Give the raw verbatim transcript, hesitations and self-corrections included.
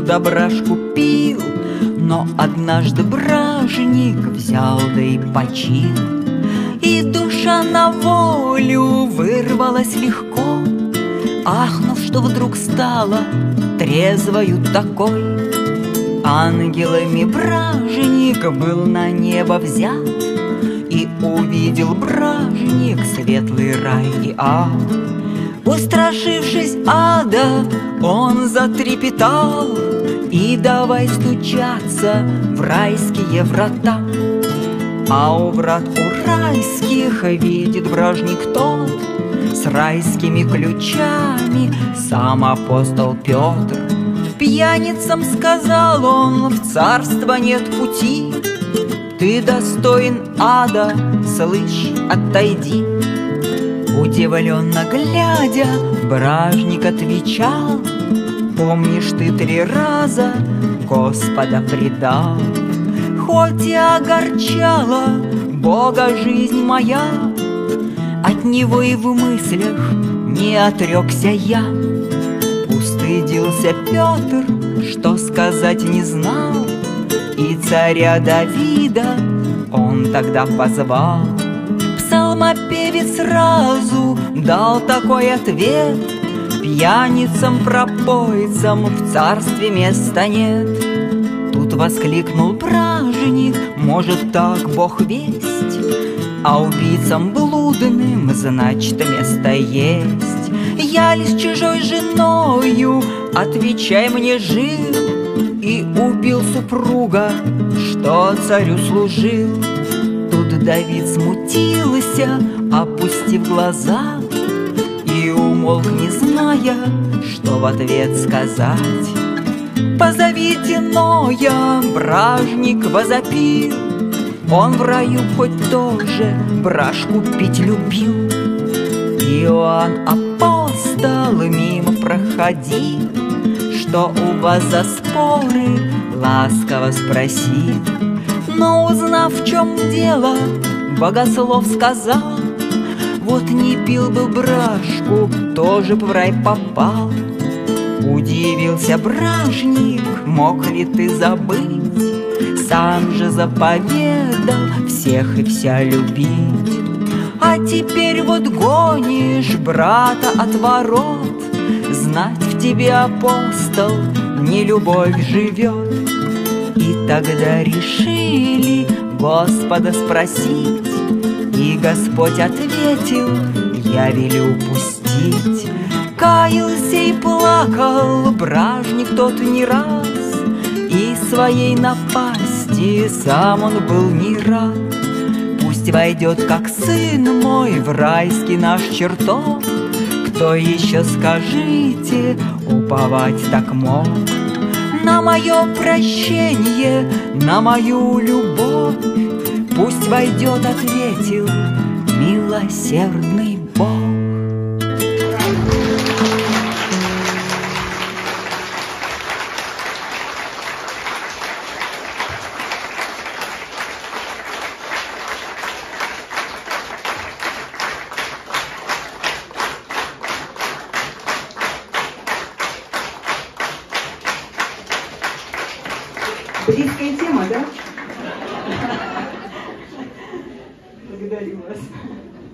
да брашку пил, но однажды бражник взял да и почил, и душа на волю вырвалась легко, ахнув, что вдруг стала трезвою такой. Ангелами бражник был на небо взят, и увидел бражник светлый рай и ад. Устрашившись ада, он затрепетал и давай стучаться в райские врата. А у врат у райских видит бражник тот с райскими ключами сам апостол Петр. Пьяницам сказал он: в царство нет пути, ты достоин ада, слышь, отойди. Удивленно глядя, бражник отвечал: помнишь, ты три раза Господа предал. Хоть и огорчала Бога жизнь моя, от Него и в мыслях не отрекся я. Устыдился Петр, что сказать не знал, и царя Давида он тогда позвал. Псалмопевец сразу дал такой ответ: пьяницам, пропойцам в царстве места нет. Тут воскликнул бражник: может, так Бог весть, а убийцам блудным, значит, место есть. Я ли с чужой женою, отвечай мне, жил и убил супруга, что царю служил? Тут Давид смутился, опустив глаза, и умолк, не зная, что в ответ сказать. Позовите Ноя, бражник возопил, он в раю хоть тоже брашку пить любил. Иоанн апостол мимо проходил, что у вас за споры, ласково спросил. Но узнав, в чем дело, богослов сказал: вот не пил бы брашку, тоже б в рай попал. Удивился бражник: мог ли ты забыть? Сам же заповедал всех и вся любить. А теперь вот гонишь брата от ворот, знать в тебе, апостол, не любовь живет. И тогда решили Господа спросить, и Господь ответил: я велю пустить. Каялся и плакал бражник тот не раз, и своей напасти сам он был не рад. Пусть войдет, как сын мой, в райский наш чертог, кто еще, скажите, уповать так мог? На мое прощение, на мою любовь, пусть войдет, ответил милосердный Бог. Близкая тема, да? Благодарю вас.